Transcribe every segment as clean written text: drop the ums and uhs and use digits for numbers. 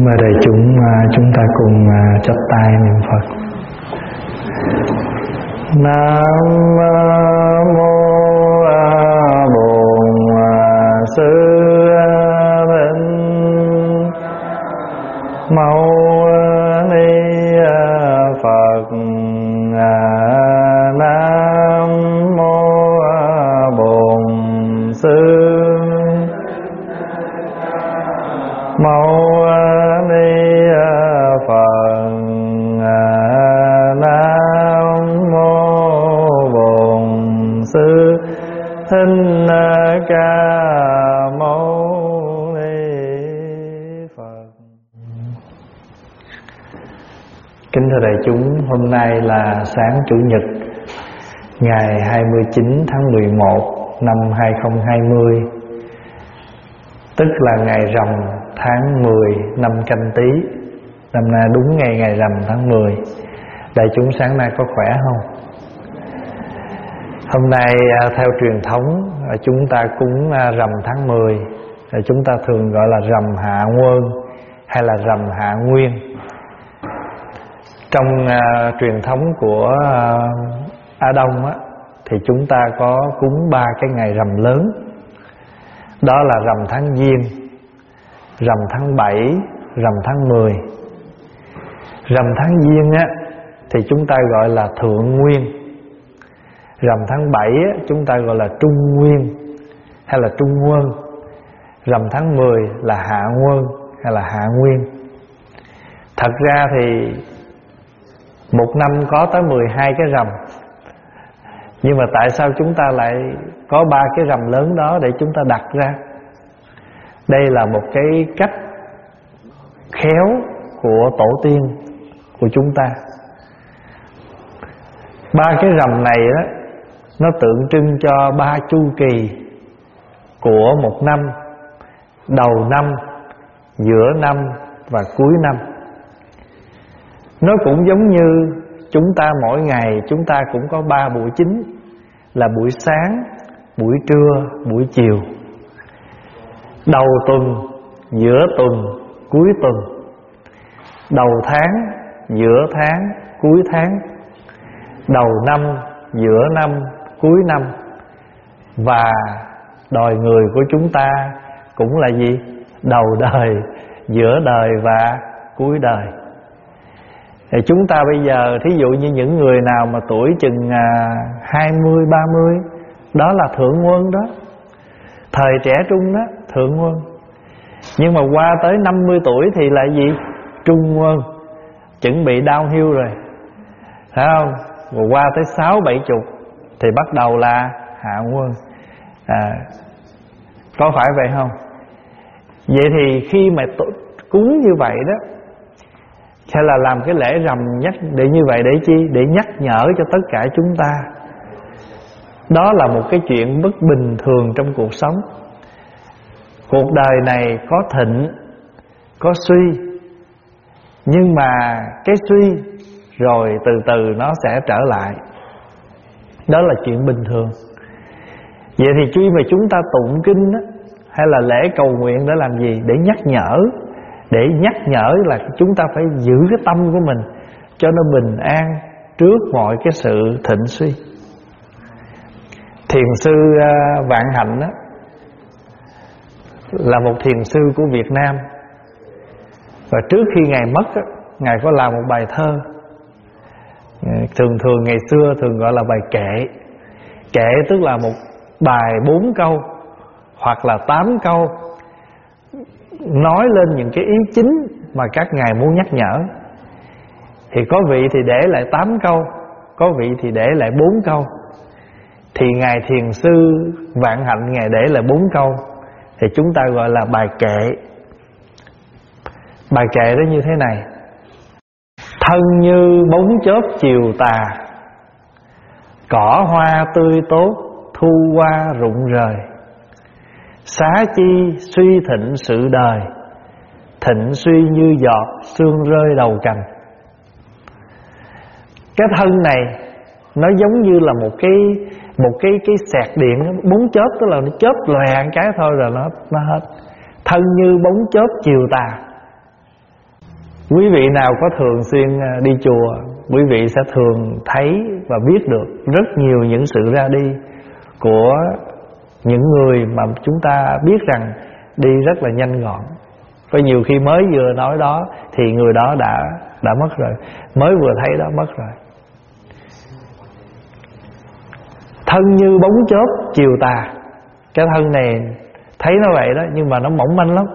Mời đại chúng ta cùng chắp tay niệm Phật. Nam mô Bổn Sư Thích Mâu Ni Phật. Nam mô Bổn Sư Mâu Ni Phật. Nam mô Bổn Sư Thích Ca Mâu Ni Phật. Kính thưa đại chúng, hôm nay là sáng Chủ nhật ngày 29 tháng 11 năm 2020, tức là ngày rằm tháng 10 năm Canh Tý. Năm nay đúng ngày rằm tháng 10. Đại chúng sáng nay có khỏe không? Hôm nay theo truyền thống chúng ta cúng rằm tháng 10, chúng ta thường gọi là rằm Hạ Nguyên hay là rằm Hạ Nguyên. Trong truyền thống của Á Đông thì chúng ta có cúng 3 cái ngày rằm lớn. Đó là rằm tháng Giêng, rằm tháng 7, rằm tháng 10. Rằm tháng Giêng thì chúng ta gọi là Thượng Nguyên. Rằm tháng 7 chúng ta gọi là Trung Nguyên hay là Trung Nguyên. Rằm tháng 10 là Hạ Nguyên hay là Hạ Nguyên. Thật ra thì một năm có tới 12 cái rằm, nhưng mà tại sao chúng ta lại có 3 cái rằm lớn đó để chúng ta đặt ra? Đây là một cái cách khéo của tổ tiên của chúng ta. 3 cái rằm này đó, nó tượng trưng cho 3 chu kỳ của một năm: đầu năm, giữa năm và cuối năm. Nó cũng giống như chúng ta mỗi ngày chúng ta cũng có 3 buổi chính, là buổi sáng, buổi trưa, buổi chiều. Đầu tuần, giữa tuần, cuối tuần. Đầu tháng, giữa tháng, cuối tháng. Đầu năm, giữa năm, cuối năm. Và đời người của chúng ta cũng là gì? Đầu đời, giữa đời và cuối đời. Thì chúng ta bây giờ thí dụ như những người nào mà tuổi chừng 20, 30, đó là thượng quân đó. Thời trẻ trung đó, thượng quân. Nhưng mà qua tới 50 tuổi thì là gì? Trung quân. Chuẩn bị downhill rồi, phải không? Rồi qua tới 60, 70 thì bắt đầu là hạ quân. Có phải vậy không? Vậy thì khi mà cúng như vậy đó, hay là làm cái lễ rằm nhắc để như vậy để chi? Để nhắc nhở cho tất cả chúng ta. Đó là một cái chuyện bất bình thường trong cuộc sống. Cuộc đời này có thịnh, có suy, nhưng mà cái suy rồi từ từ nó sẽ trở lại. Đó là chuyện bình thường. Vậy thì khi mà chúng ta tụng kinh đó, hay là lễ cầu nguyện để làm gì? Để nhắc nhở. Để nhắc nhở là chúng ta phải giữ cái tâm của mình cho nó bình an trước mọi cái sự thịnh suy. Thiền sư Vạn Hạnh đó, là một thiền sư của Việt Nam. Và trước khi Ngài mất đó, Ngài có làm một bài thơ. Thường ngày xưa thường gọi là bài kệ. Kệ tức là một bài 4 câu hoặc là 8 câu, nói lên những cái ý chính mà các ngài muốn nhắc nhở. Thì có vị thì để lại 8 câu, có vị thì để lại 4 câu. Thì ngài thiền sư Vạn Hạnh ngài để lại 4 câu, thì chúng ta gọi là bài kệ. Bài kệ đó như thế này: thân như bóng chớp chiều tà, cỏ hoa tươi tốt thu qua rụng rời. Xá chi suy thịnh sự đời, thịnh suy như giọt sương rơi đầu cành. Cái thân này nó giống như là một cái sẹt điện, bóng chớp, tức là nó chớp lòe cái thôi rồi nó hết. Thân như bóng chớp chiều tà. Quý vị nào có thường xuyên đi chùa, quý vị sẽ thường thấy và biết được rất nhiều những sự ra đi của những người mà chúng ta biết rằng đi rất là nhanh gọn. Và nhiều khi mới vừa nói đó thì người đó đã mất rồi, mới vừa thấy đó mất rồi. Thân như bóng chớp chiều tà. Cái thân này thấy nó vậy đó, nhưng mà nó mỏng manh lắm.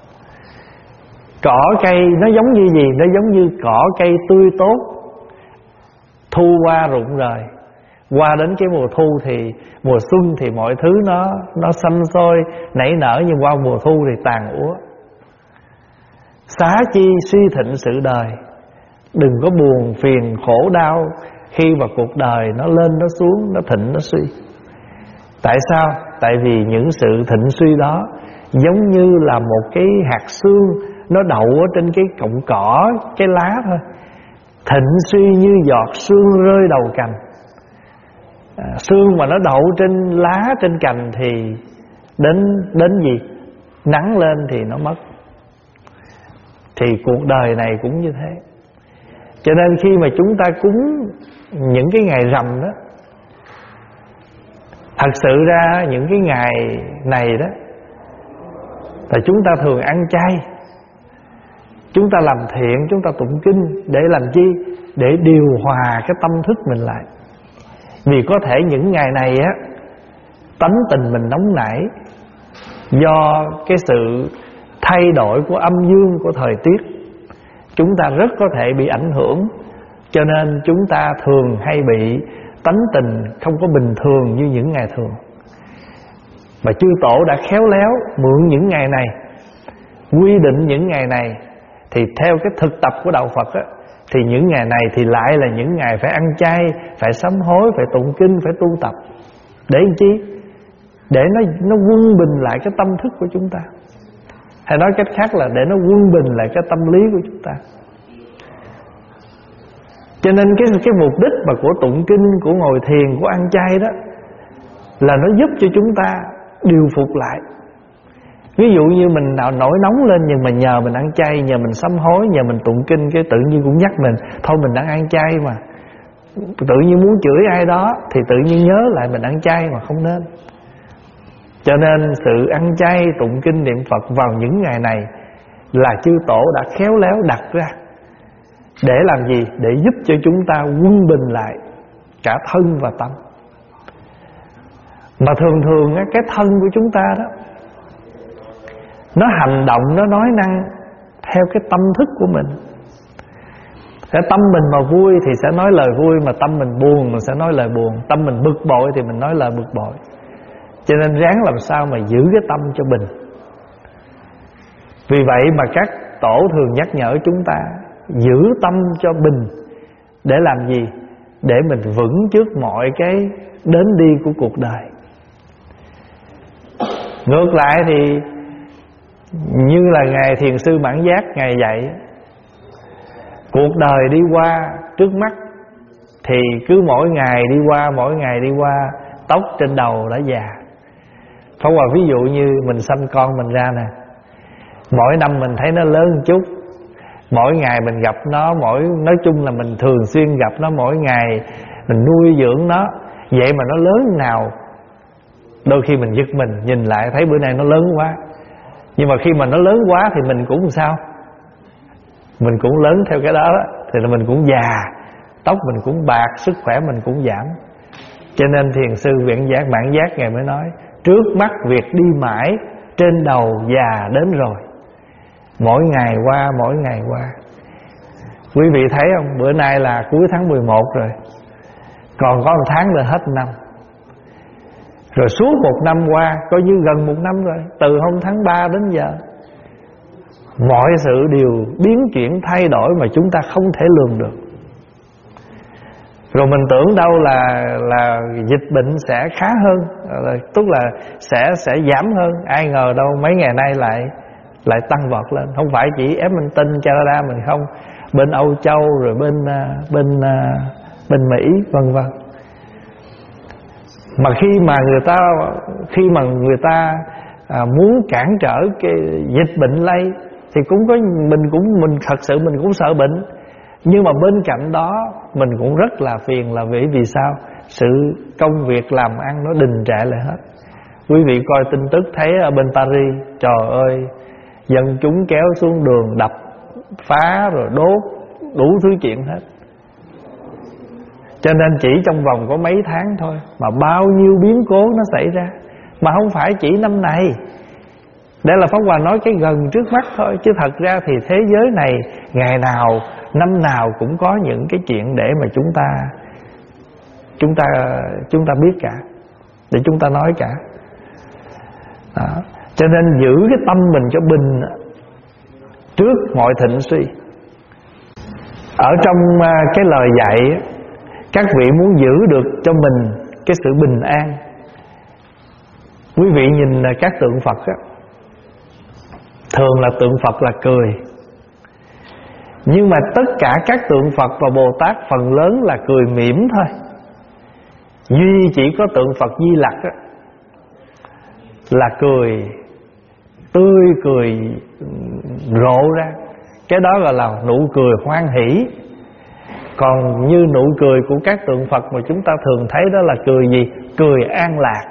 Cỏ cây nó giống như gì? Nó giống như cỏ cây tươi tốt, thu qua rụng rời. Qua đến cái mùa thu thì mùa xuân thì mọi thứ nó xanh xôi nảy nở, nhưng qua mùa thu thì tàn úa. Xá chi suy thịnh sự đời. Đừng có buồn phiền khổ đau khi mà cuộc đời nó lên nó xuống, nó thịnh nó suy. Tại sao? Tại vì những sự thịnh suy đó giống như là một cái hạt xương nó đậu ở trên cái cọng cỏ, cái lá thôi. Thịnh suy như giọt sương rơi đầu cành. Sương mà nó đậu trên lá, trên cành thì đến gì? Nắng lên thì nó mất. Thì cuộc đời này cũng như thế. Cho nên khi mà chúng ta cúng những cái ngày rằm đó, thật sự ra những cái ngày này đó là chúng ta thường ăn chay, chúng ta làm thiện, chúng ta tụng kinh. Để làm chi? Để điều hòa cái tâm thức mình lại. Vì có thể những ngày này á, tánh tình mình nóng nảy do cái sự thay đổi của âm dương của thời tiết, chúng ta rất có thể bị ảnh hưởng. Cho nên chúng ta thường hay bị tánh tình không có bình thường như những ngày thường. Mà chư tổ đã khéo léo mượn những ngày này, quy định những ngày này. Thì theo cái thực tập của đạo Phật á, thì những ngày này thì lại là những ngày phải ăn chay, phải sám hối, phải tụng kinh, phải tu tập. Để làm chi? Để nó quân bình lại cái tâm thức của chúng ta. Hay nói cách khác là để nó quân bình lại cái tâm lý của chúng ta. Cho nên cái mục đích mà của tụng kinh, của ngồi thiền, của ăn chay đó là nó giúp cho chúng ta điều phục lại. Ví dụ như mình nào nổi nóng lên, nhưng mà nhờ mình ăn chay, nhờ mình sám hối, nhờ mình tụng kinh, cái tự nhiên cũng nhắc mình thôi mình đang ăn chay mà. Tự nhiên muốn chửi ai đó thì tự nhiên nhớ lại mình ăn chay mà không nên. Cho nên sự ăn chay, tụng kinh, niệm Phật vào những ngày này là chư tổ đã khéo léo đặt ra. Để làm gì? Để giúp cho chúng ta quân bình lại cả thân và tâm. Mà thường thường cái thân của chúng ta đó, nó hành động, nó nói năng theo cái tâm thức của mình. Cái tâm mình mà vui thì sẽ nói lời vui, mà tâm mình buồn mình sẽ nói lời buồn. Tâm mình bực bội thì mình nói lời bực bội. Cho nên ráng làm sao mà giữ cái tâm cho bình. Vì vậy mà các tổ thường nhắc nhở chúng ta giữ tâm cho bình. Để làm gì? Để mình vững trước mọi cái đến đi của cuộc đời. Ngược lại thì như là Ngài Thiền sư Mãn Giác Ngài dạy, cuộc đời đi qua trước mắt thì cứ mỗi ngày đi qua, mỗi ngày đi qua, tóc trên đầu đã già. Pháp Hòa ví dụ như mình sanh con mình ra nè, mỗi năm mình thấy nó lớn một chút, mỗi ngày mình gặp nó, nói chung là mình thường xuyên gặp nó, mỗi ngày mình nuôi dưỡng nó. Vậy mà nó lớn nào, đôi khi mình giật mình nhìn lại thấy bữa nay nó lớn quá. Nhưng mà khi mà nó lớn quá thì mình cũng sao? Mình cũng lớn theo cái đó, thì là mình cũng già, tóc mình cũng bạc, sức khỏe mình cũng giảm. Cho nên Thiền sư Mãn Giác Ngài mới nói, trước mắt việc đi mãi, trên đầu già đến rồi. Mỗi ngày qua, mỗi ngày qua. Quý vị thấy không? Bữa nay là cuối tháng 11 rồi, còn có 1 tháng là hết năm. Rồi suốt 1 năm qua, coi như gần 1 năm rồi, từ hôm tháng 3 đến giờ. Mọi sự đều biến chuyển thay đổi mà chúng ta không thể lường được. Rồi mình tưởng đâu là dịch bệnh sẽ khá hơn, tức là sẽ giảm hơn. Ai ngờ đâu mấy ngày nay lại tăng vọt lên. Không phải chỉ Edmonton, Canada mình không, bên Âu Châu rồi bên Mỹ vân vân. Mà khi mà người ta muốn cản trở cái dịch bệnh lây thì cũng có mình thật sự mình cũng sợ bệnh. Nhưng mà bên cạnh đó mình cũng rất là phiền, là vì sao? Sự công việc làm ăn nó đình trệ lại hết. Quý vị coi tin tức thấy ở bên Paris, trời ơi, dân chúng kéo xuống đường đập phá rồi đốt đủ thứ chuyện hết. Cho nên chỉ trong vòng có mấy tháng thôi mà bao nhiêu biến cố nó xảy ra. Mà không phải chỉ năm này. Đây là Pháp Hòa nói cái gần trước mắt thôi, chứ thật ra thì thế giới này ngày nào năm nào cũng có những cái chuyện để mà chúng ta biết cả, để chúng ta nói cả. Đó. Cho nên giữ cái tâm mình cho bình trước mọi thịnh suy. Ở trong cái lời dạy, các vị muốn giữ được cho mình cái sự bình an. Quý vị nhìn các tượng Phật á, thường là tượng Phật là cười. Nhưng mà tất cả các tượng Phật và Bồ Tát phần lớn là cười mỉm thôi. Duy chỉ có tượng Phật Di Lặc á, là cười tươi, cười rộ ra. Cái đó gọi là nụ cười hoan hỷ. Còn như nụ cười của các tượng Phật mà chúng ta thường thấy đó là cười gì? Cười an lạc.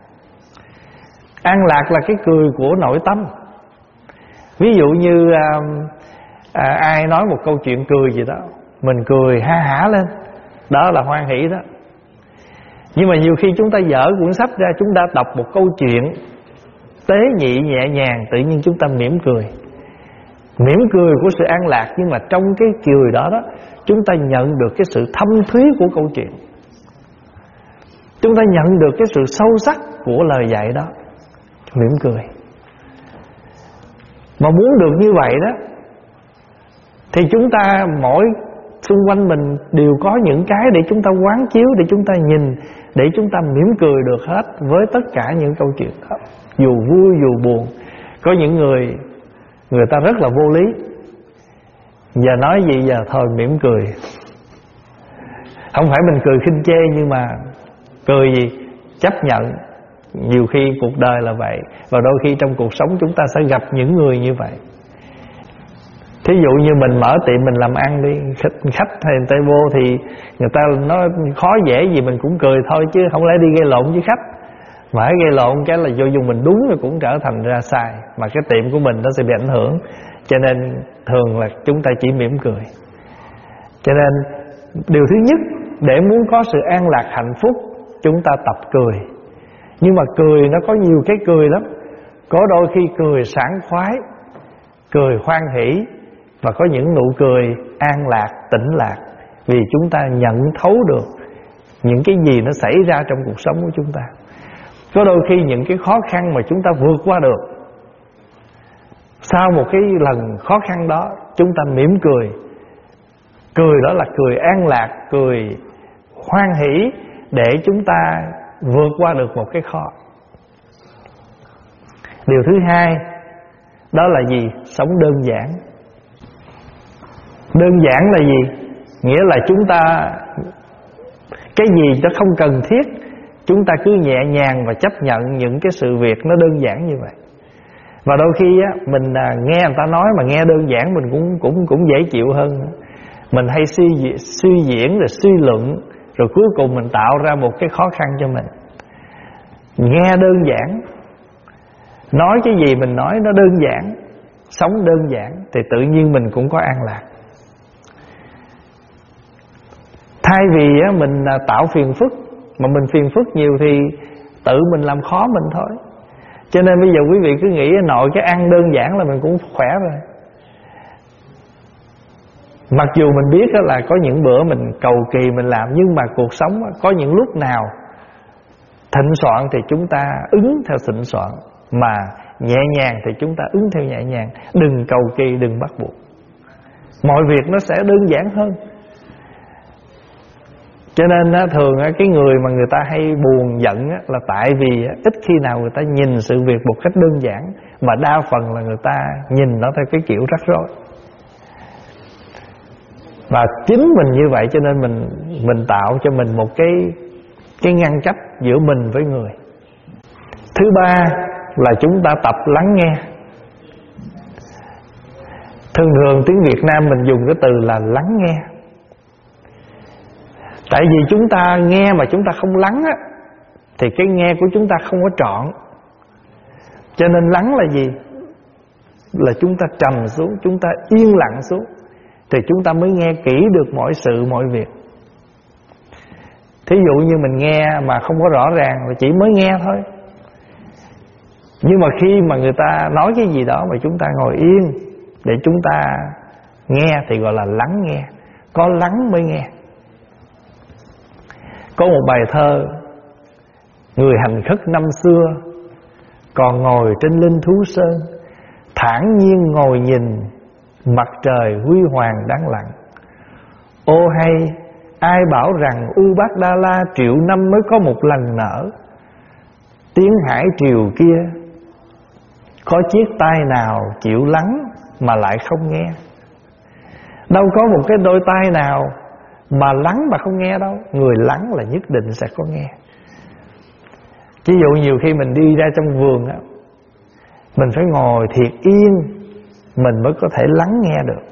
An lạc là cái cười của nội tâm. Ví dụ như ai nói một câu chuyện cười gì đó, mình cười ha hả lên, đó là hoan hỷ đó. Nhưng mà nhiều khi chúng ta dở cuốn sách ra, chúng ta đọc một câu chuyện tế nhị nhẹ nhàng, tự nhiên chúng ta mỉm cười. Mỉm cười của sự an lạc. Nhưng mà trong cái cười đó chúng ta nhận được cái sự thâm thúy của câu chuyện, chúng ta nhận được cái sự sâu sắc của lời dạy đó. Mỉm cười. Mà muốn được như vậy đó thì chúng ta mỗi xung quanh mình đều có những cái để chúng ta quán chiếu, để chúng ta nhìn, để chúng ta mỉm cười được hết với tất cả những câu chuyện đó, dù vui dù buồn. Có những người ta rất là vô lý, giờ nói gì giờ thôi mỉm cười. Không phải mình cười khinh chê, nhưng mà cười gì? Chấp nhận. Nhiều khi cuộc đời là vậy. Và đôi khi trong cuộc sống chúng ta sẽ gặp những người như vậy. Thí dụ như mình mở tiệm mình làm ăn đi, khách hay người ta vô thì người ta nói khó dễ gì mình cũng cười thôi, chứ không lẽ đi gây lộn với khách. Mà gây lộn cái là vô dùng mình đúng rồi cũng trở thành ra sai, mà cái tiệm của mình nó sẽ bị ảnh hưởng. Cho nên thường là chúng ta chỉ mỉm cười. Cho nên điều thứ nhất, để muốn có sự an lạc hạnh phúc, chúng ta tập cười. Nhưng mà cười nó có nhiều cái cười lắm. Có đôi khi cười sảng khoái, cười hoan hỷ, và có những nụ cười an lạc, tĩnh lạc. Vì chúng ta nhận thấu được những cái gì nó xảy ra trong cuộc sống của chúng ta. Có đôi khi những cái khó khăn mà chúng ta vượt qua được, sau một cái lần khó khăn đó chúng ta mỉm cười. Cười đó là cười an lạc, cười hoan hỷ, để chúng ta vượt qua được một cái khó. Điều thứ hai, đó là gì? Sống đơn giản. Đơn giản là gì? Nghĩa là chúng ta cái gì nó không cần thiết, chúng ta cứ nhẹ nhàng và chấp nhận những cái sự việc nó đơn giản như vậy. Và đôi khi á, mình nghe người ta nói mà nghe đơn giản mình cũng dễ chịu hơn. Mình hay suy diễn rồi suy luận, rồi cuối cùng mình tạo ra một cái khó khăn cho mình. Nghe đơn giản, nói cái gì mình nói nó đơn giản, sống đơn giản, thì tự nhiên mình cũng có an lạc. Thay vì mình tạo phiền phức, mà mình phiền phức nhiều thì tự mình làm khó mình thôi. Cho nên bây giờ quý vị cứ nghĩ nội cái ăn đơn giản là mình cũng khỏe rồi. Mặc dù mình biết là có những bữa mình cầu kỳ mình làm, nhưng mà cuộc sống có những lúc nào thịnh soạn thì chúng ta ứng theo thịnh soạn, mà nhẹ nhàng thì chúng ta ứng theo nhẹ nhàng. Đừng cầu kỳ, đừng bắt buộc. Mọi việc nó sẽ đơn giản hơn. Cho nên thường cái người mà người ta hay buồn giận là tại vì ít khi nào người ta nhìn sự việc một cách đơn giản, mà đa phần là người ta nhìn nó theo cái kiểu rắc rối. Và chính mình như vậy cho nên mình tạo cho mình một cái ngăn cách giữa mình với người. Thứ ba là chúng ta tập lắng nghe. Thường thường tiếng Việt Nam mình dùng cái từ là lắng nghe. Tại vì chúng ta nghe mà chúng ta không lắng á, thì cái nghe của chúng ta không có trọn. Cho nên lắng là gì? Là chúng ta trầm xuống, chúng ta yên lặng xuống, thì chúng ta mới nghe kỹ được mọi sự mọi việc. Thí dụ như mình nghe mà không có rõ ràng là chỉ mới nghe thôi. Nhưng mà khi mà người ta nói cái gì đó mà chúng ta ngồi yên để chúng ta nghe thì gọi là lắng nghe. Có lắng mới nghe. Có một bài thơ: người hành khất năm xưa còn ngồi trên linh thú sơn, thản nhiên ngồi nhìn mặt trời huy hoàng đáng lặng. Ô hay, ai bảo rằng U Bát Đa La triệu năm mới có một lần nở. Tiếng hải triều kia có chiếc tai nào chịu lắng mà lại không nghe. Đâu có một cái đôi tai nào mà lắng mà không nghe đâu. Người lắng là nhất định sẽ có nghe. Ví dụ nhiều khi mình đi ra trong vườn á, mình phải ngồi thiệt yên, mình mới có thể lắng nghe được.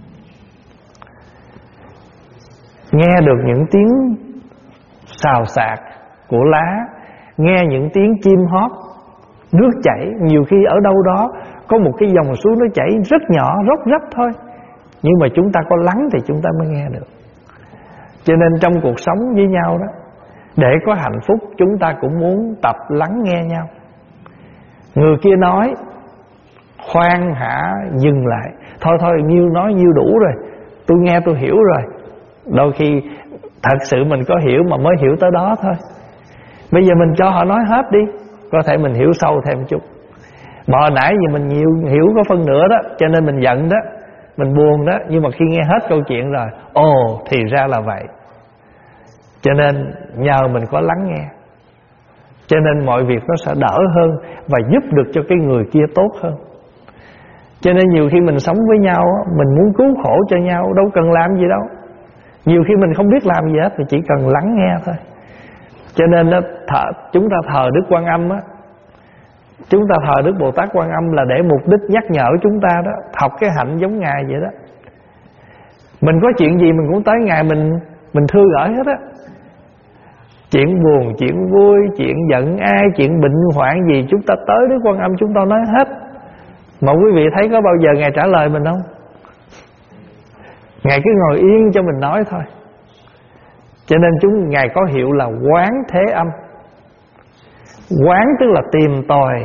Nghe được những tiếng xào xạc của lá, nghe những tiếng chim hót, nước chảy. Nhiều khi ở đâu đó có một cái dòng suối nó chảy rất nhỏ, róc rách thôi, nhưng mà chúng ta có lắng thì chúng ta mới nghe được. Cho nên trong cuộc sống với nhau đó, để có hạnh phúc chúng ta cũng muốn tập lắng nghe nhau. Người kia nói khoan hả, dừng lại. Thôi nhiêu nói nhiêu đủ rồi, tôi nghe tôi hiểu rồi. Đôi khi thật sự mình có hiểu mà mới hiểu tới đó thôi. Bây giờ mình cho họ nói hết đi, có thể mình hiểu sâu thêm chút. Mà hồi nãy vì mình hiểu có phân nửa đó, cho nên mình giận đó, mình buồn đó. Nhưng mà khi nghe hết câu chuyện rồi, ồ thì ra là vậy. Cho nên nhờ mình có lắng nghe, cho nên mọi việc nó sẽ đỡ hơn và giúp được cho cái người kia tốt hơn. Cho nên nhiều khi mình sống với nhau, mình muốn cứu khổ cho nhau, đâu cần làm gì đâu. Nhiều khi mình không biết làm gì hết, thì chỉ cần lắng nghe thôi. Cho nên chúng ta thờ Đức Quan Âm á, chúng ta thờ Đức Bồ Tát Quan Âm là để mục đích nhắc nhở chúng ta đó, học cái hạnh giống Ngài vậy đó. Mình có chuyện gì mình cũng tới Ngài mình thưa gửi hết á. Chuyện buồn, chuyện vui, chuyện giận ai, chuyện bệnh hoạn gì, chúng ta tới Đức Quan Âm chúng ta nói hết. Mà quý vị thấy có bao giờ Ngài trả lời mình không? Ngài cứ ngồi yên cho mình nói thôi. Cho nên Ngài có hiệu là quán thế âm. Quán tức là tìm tòi,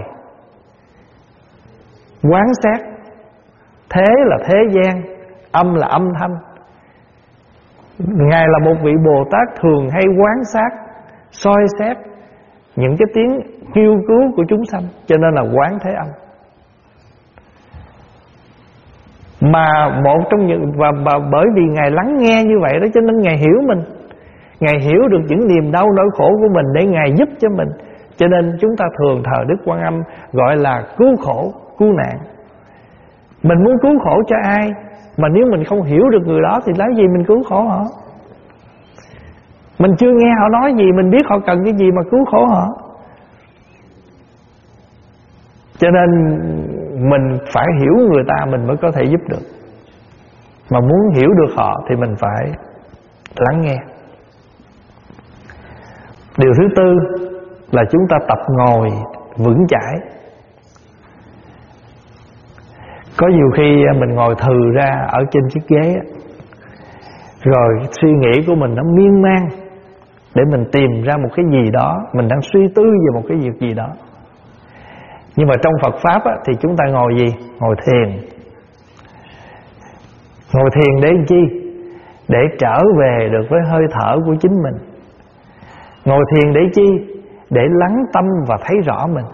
quán xét. Thế là thế gian, âm là âm thanh. Ngài là một vị Bồ Tát thường hay quán sát, soi xét những cái tiếng kêu cứu của chúng sanh, cho nên là quán thế âm. Mà một trong những và bởi vì Ngài lắng nghe như vậy đó, cho nên Ngài hiểu mình. Ngài hiểu được những niềm đau nỗi khổ của mình để Ngài giúp cho mình. Cho nên chúng ta thường thờ Đức Quan Âm gọi là cứu khổ, cứu nạn. Mình muốn cứu khổ cho ai, mà nếu mình không hiểu được người đó thì lấy gì mình cứu khổ họ? Mình chưa nghe họ nói gì, mình biết họ cần cái gì mà cứu khổ họ. Cho nên mình phải hiểu người ta mình mới có thể giúp được. Mà muốn hiểu được họ thì mình phải lắng nghe. Điều thứ tư là chúng ta tập ngồi vững chãi. Có nhiều khi mình ngồi thừ ra ở trên chiếc ghế, rồi suy nghĩ của mình nó miên man để mình tìm ra một cái gì đó, mình đang suy tư về một cái việc gì đó. Nhưng mà trong Phật Pháp thì chúng ta ngồi gì? Ngồi thiền. Ngồi thiền để làm chi? Để trở về được với hơi thở của chính mình. Ngồi thiền để chi? Để lắng tâm và thấy rõ mình.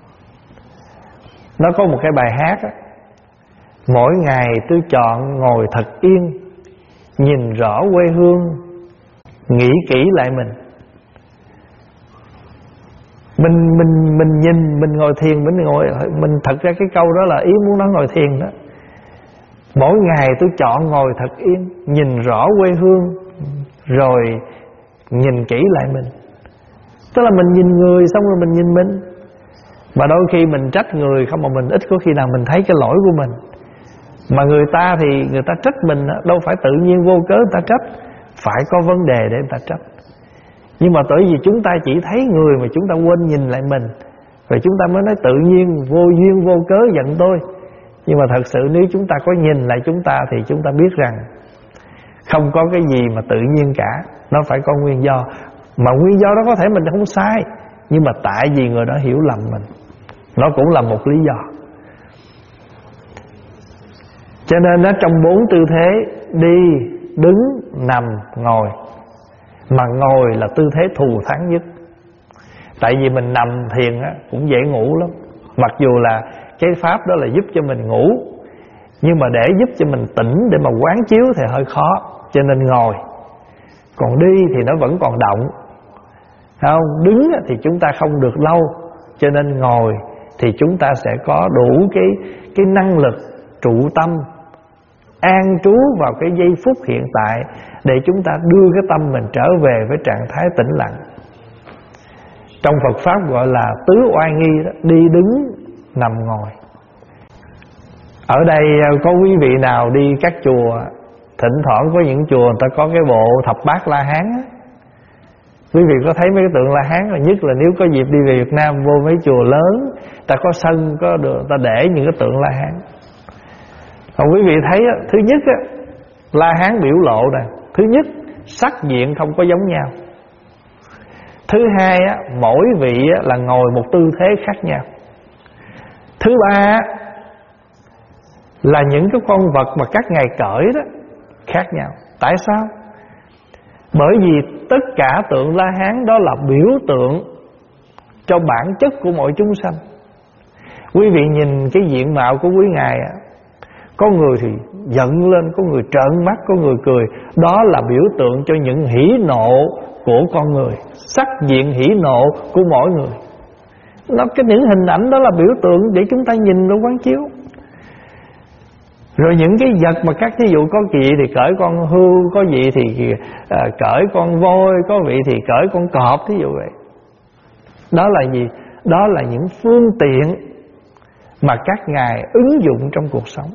Nó có một cái bài hát á: mỗi ngày tôi chọn ngồi thật yên, nhìn rõ quê hương, nghĩ kỹ lại mình. Mình nhìn, mình ngồi thiền, mình thật ra cái câu đó là ý muốn nói ngồi thiền đó. Mỗi ngày tôi chọn ngồi thật yên, nhìn rõ quê hương, rồi nhìn kỹ lại mình. Tức là mình nhìn người xong rồi mình nhìn mình. Mà đôi khi mình trách người không, mà mình ít có khi nào mình thấy cái lỗi của mình. Mà người ta thì người ta trách mình đâu phải tự nhiên vô cớ người ta trách, phải có vấn đề để người ta trách. Nhưng mà bởi vì chúng ta chỉ thấy người mà chúng ta quên nhìn lại mình, rồi chúng ta mới nói tự nhiên vô duyên vô cớ giận tôi. Nhưng mà thật sự nếu chúng ta có nhìn lại chúng ta thì chúng ta biết rằng không có cái gì mà tự nhiên cả, nó phải có nguyên do. Mà nguyên do đó có thể mình không sai, nhưng mà tại vì người đó hiểu lầm mình, nó cũng là một lý do. Cho nên trong 4 tư thế đi, đứng, nằm, ngồi, mà ngồi là tư thế thù thắng nhất. Tại vì mình nằm thiền cũng dễ ngủ lắm. Mặc dù là cái pháp đó là giúp cho mình ngủ, nhưng mà để giúp cho mình tỉnh, để mà quán chiếu thì hơi khó, cho nên ngồi. Còn đi thì nó vẫn còn động, không? Đứng thì chúng ta không được lâu, cho nên ngồi thì chúng ta sẽ có đủ cái năng lực trụ tâm, an trú vào cái giây phút hiện tại, để chúng ta đưa cái tâm mình trở về với trạng thái tĩnh lặng. Trong Phật Pháp gọi là tứ oai nghi đó, đi, đứng, nằm, ngồi. Ở đây có quý vị nào đi các chùa, thỉnh thoảng có những chùa người ta có cái bộ thập bát La Hán á. Quý vị có thấy mấy cái tượng La Hán, là nhất là nếu có dịp đi về Việt Nam, vô mấy chùa lớn ta có sân, có được ta để những cái tượng La Hán. Còn quý vị thấy thứ nhất La Hán biểu lộ nè, thứ nhất sắc diện không có giống nhau. Thứ hai mỗi vị là ngồi một tư thế khác nhau. Thứ ba là những cái con vật mà các ngài cởi đó khác nhau. Tại sao? Bởi vì tất cả tượng La Hán đó là biểu tượng cho bản chất của mọi chúng sanh. Quý vị nhìn cái diện mạo của quý ngài, có người thì giận lên, có người trợn mắt, có người cười. Đó là biểu tượng cho những hỉ nộ của con người, sắc diện hỉ nộ của mỗi người. Những hình ảnh đó là biểu tượng để chúng ta nhìn nó quán chiếu. Rồi những cái vật mà các thí dụ có vị thì cởi con hươu, có vị thì cởi con voi, có vị thì cởi con cọp, thí dụ vậy. Đó là gì? Đó là những phương tiện mà các ngài ứng dụng trong cuộc sống.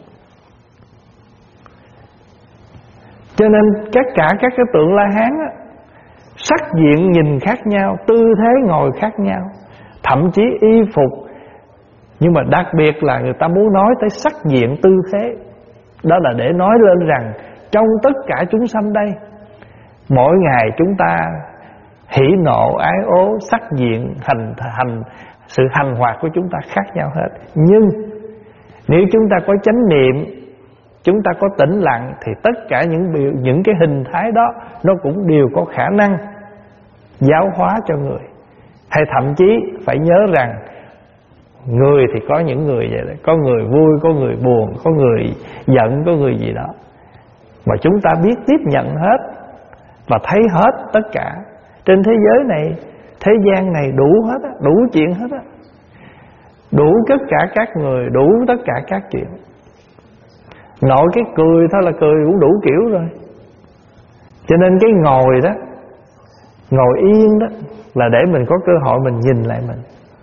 Cho nên tất cả các cái tượng La Hán sắc diện nhìn khác nhau, tư thế ngồi khác nhau, thậm chí y phục. Nhưng mà đặc biệt là người ta muốn nói tới sắc diện tư thế. Đó là để nói lên rằng trong tất cả chúng sanh đây, mỗi ngày chúng ta hỉ nộ ái ố, sắc diện sự hành hoạt của chúng ta khác nhau hết. Nhưng nếu chúng ta có chánh niệm, chúng ta có tĩnh lặng, thì tất cả những cái hình thái đó nó cũng đều có khả năng giáo hóa cho người. Hay thậm chí phải nhớ rằng người thì có những người vậy đấy, có người vui, có người buồn, có người giận, có người gì đó, mà chúng ta biết tiếp nhận hết và thấy hết tất cả. Trên thế giới này, thế gian này đủ hết á, đủ chuyện hết á, đủ tất cả các người, đủ tất cả các chuyện. Nội cái cười thôi là cười cũng đủ kiểu rồi. Cho nên cái ngồi đó, ngồi yên đó, là để mình có cơ hội mình nhìn lại mình.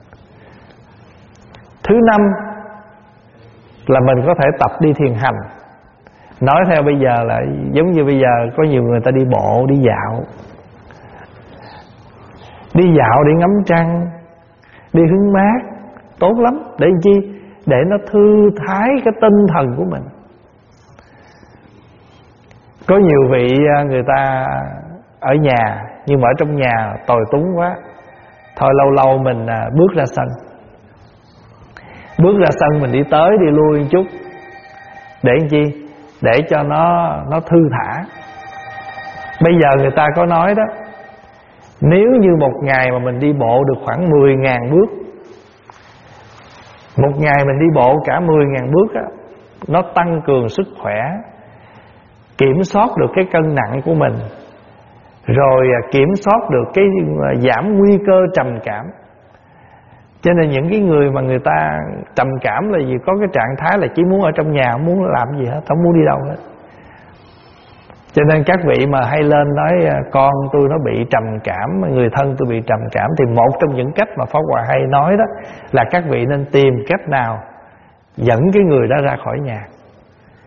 Thứ năm là mình có thể tập đi thiền hành. Nói theo bây giờ là giống như bây giờ có nhiều người ta đi bộ, đi dạo. Đi dạo để ngắm trăng, đi hứng mát, tốt lắm. Để làm chi? Để nó thư thái cái tinh thần của mình. Có nhiều vị người ta ở nhà, nhưng mà ở trong nhà tồi túng quá, thôi lâu lâu mình bước ra sân. Bước ra sân mình đi tới đi lui một chút. Để làm chi? Để cho nó thư thả. Bây giờ người ta có nói đó, nếu như một ngày mà mình đi bộ được khoảng 10.000 bước, một ngày mình đi bộ cả 10.000 bước á, nó tăng cường sức khỏe, kiểm soát được cái cân nặng của mình, rồi kiểm soát được cái giảm nguy cơ trầm cảm. Cho nên những cái người mà người ta trầm cảm là gì? Có cái trạng thái là chỉ muốn ở trong nhà, không muốn làm gì hết, không muốn đi đâu hết. Cho nên các vị mà hay lên nói con tôi nó bị trầm cảm, người thân tôi bị trầm cảm, thì một trong những cách mà Pháp Hòa hay nói đó là các vị nên tìm cách nào dẫn cái người đó ra khỏi nhà.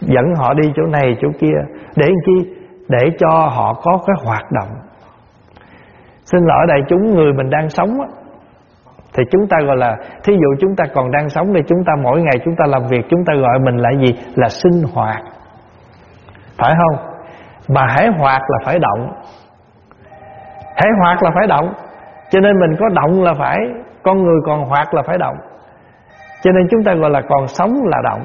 dẫn họ đi chỗ này chỗ kia. Để làm chi? Để cho họ có cái hoạt động. Xin lỗi đại chúng, người mình đang sống á, thì chúng ta gọi là, thí dụ chúng ta còn đang sống thì chúng ta mỗi ngày chúng ta làm việc, chúng ta gọi mình là gì? Là sinh hoạt, phải không? Mà hễ hoạt là phải động, hễ hoạt là phải động. Cho nên mình có động là phải, con người còn hoạt là phải động. Cho nên chúng ta gọi là còn sống là động.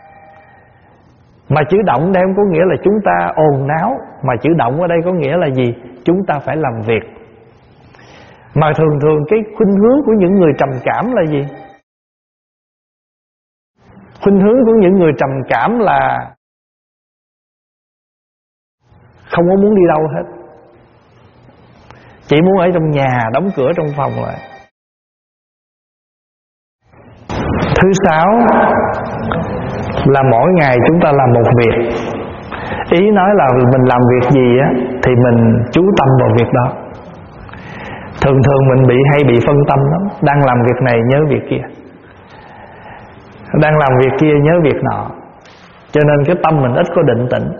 Mà chữ động đây không có nghĩa là chúng ta ồn náo, mà chữ động ở đây có nghĩa là gì? Chúng ta phải làm việc. Mà thường thường cái khuynh hướng của những người trầm cảm là gì? Khuynh hướng của những người trầm cảm là không có muốn đi đâu hết, chỉ muốn ở trong nhà, đóng cửa trong phòng lại. Thứ sáu là mỗi ngày chúng ta làm một việc. Ý nói là mình làm việc gì á thì mình chú tâm vào việc đó. Thường thường mình hay bị phân tâm lắm. Đang làm việc này nhớ việc kia, đang làm việc kia nhớ việc nọ. Cho nên cái tâm mình ít có định tĩnh.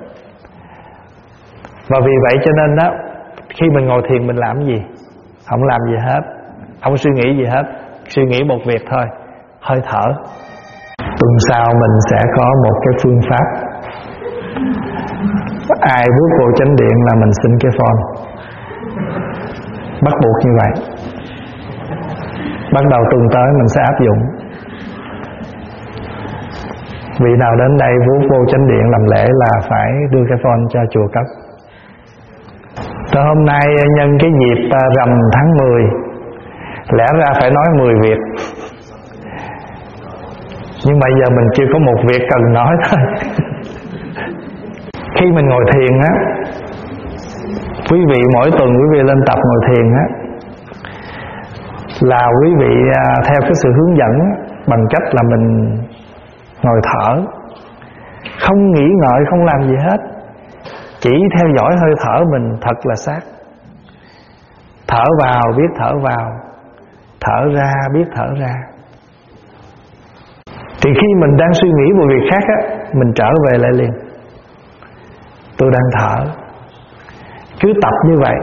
Và vì vậy cho nên đó, khi mình ngồi thiền mình làm gì? Không làm gì hết, không suy nghĩ gì hết. Suy nghĩ một việc thôi, hơi thở. Tuần sau mình sẽ có một cái phương pháp, ai bước vô chánh điện là mình xin cái phone, bắt buộc như vậy. Bắt đầu tuần tới mình sẽ áp dụng. Vị nào đến đây bước vô chánh điện làm lễ là phải đưa cái phone cho chùa cấp. Rồi hôm nay nhân cái dịp rằm tháng 10, lẽ ra phải nói 10 việc, nhưng mà giờ mình chưa có một việc cần nói thôi. Khi mình ngồi thiền á, quý vị mỗi tuần quý vị lên tập ngồi thiền á, là quý vị theo cái sự hướng dẫn bằng cách là mình ngồi thở, không nghĩ ngợi, không làm gì hết, chỉ theo dõi hơi thở mình thật là sát. Thở vào biết thở vào, thở ra biết thở ra. Thì khi mình đang suy nghĩ một việc khác á, mình trở về lại liền. Tôi đang thở. Cứ tập như vậy.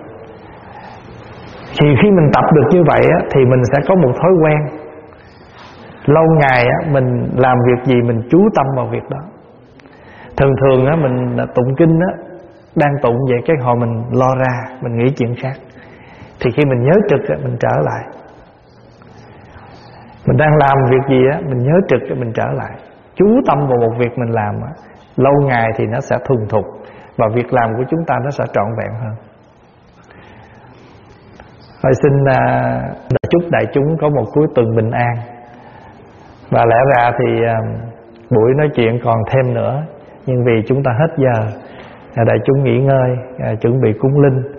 Thì khi mình tập được như vậy á, thì mình sẽ có một thói quen. Lâu ngày á, mình làm việc gì mình chú tâm vào việc đó. Thường thường á, mình tụng kinh á, đang tụng vậy cái hồi mình lo ra, mình nghĩ chuyện khác. Thì khi mình nhớ trực á, mình trở lại. Mình đang làm việc gì á, mình nhớ trực á, mình trở lại. Chú tâm vào một việc mình làm á, lâu ngày thì nó sẽ thuần thục, và việc làm của chúng ta nó sẽ trọn vẹn hơn. Tôi xin chúc đại chúng có một cuối tuần bình an. Và lẽ ra thì buổi nói chuyện còn thêm nữa, nhưng vì chúng ta hết giờ, đại chúng nghỉ ngơi, chuẩn bị cúng linh.